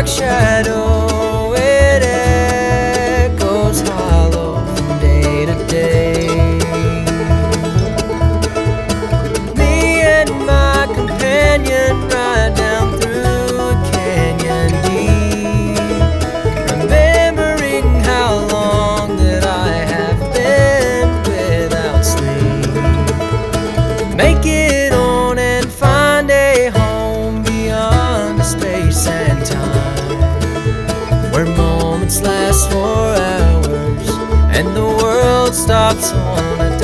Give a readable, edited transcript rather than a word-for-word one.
dark shadow, it echoes hollow from day to day. Me and my companion ride down through a canyon deep, remembering how long that I have been without sleep. Make it on and find a home beyond space and time, where moments last for hours and the world stops on a dime.